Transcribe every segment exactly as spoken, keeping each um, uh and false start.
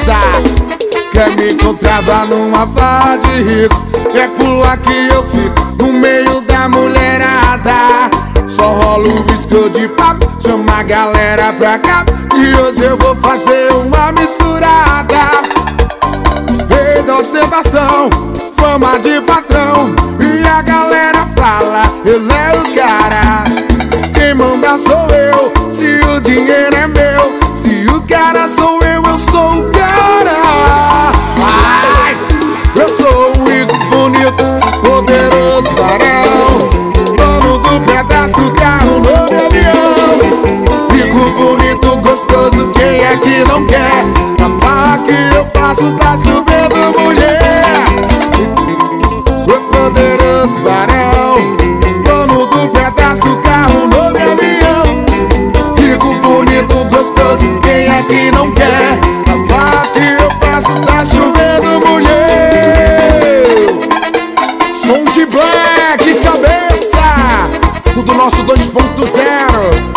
cabeça. Quer me encontrar lá numa farra de rico, é por lá que eu fico, no meio da mulherada. Só rola um visco de papo, chama a galera pra cá, e hoje eu vou fazer uma misturada. Rei da ostentação, fama de patrão, e a galera fala, ele é o cara. Quem manda sou eu, se o dinheiro é meu, se o cara sou eu, eu sou o cara. Ai, eu sou o rico, bonito, poderoso barão, dono do pedaço, carro, novo avião. Rico, bonito, gostoso, quem é que não quer? Na farra que eu passo tá chovendo mulher. O poderoso barão, dono do pedaço, carro, novo avião. Rico, bonito, gostoso, quem é que não quer? Na farra que eu passo tá chovendo mulher. Som de black, cabeça, tudo nosso dois ponto zero.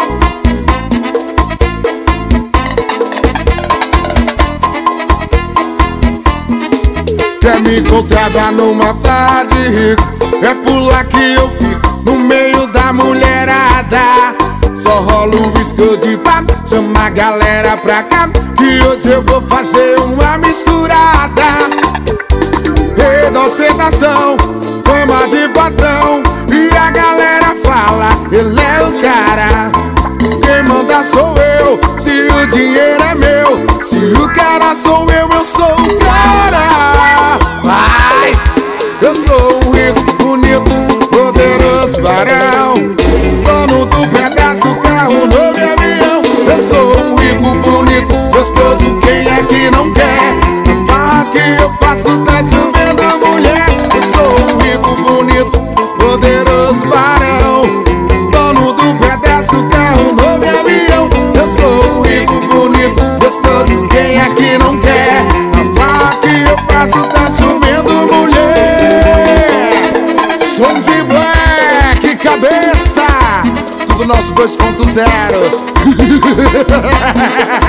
Quer me encontrar lá numa farra de rico, é por lá que eu fico, no meio da mulherada. Só rola um visco de papo, chama a galera pra cá, que hoje eu vou fazer uma misturada. Rei da ostentação, fama de patrão, e a galera fala, ele é o cara. Quem manda sou eu, se o dinheiro é meu, se o cara sou eu, eu sou o cara. Vai! Eu sou um rico, bonito, poderoso barão, dono do pedaço, carro, novo avião. Eu sou um rico, bonito, gostoso, quem é que não quer? Na farra que eu faço tá chovendo a mulher. Eu sou um rico, bonito, poderoso barão, dono do pedaço, carro, novo avião. Eu sou um rico, bonito, gostoso, quem é que não quer? Na farra que eu faço tá chovendo mulher. Som de black, cabeça, tudo nosso dois ponto zero.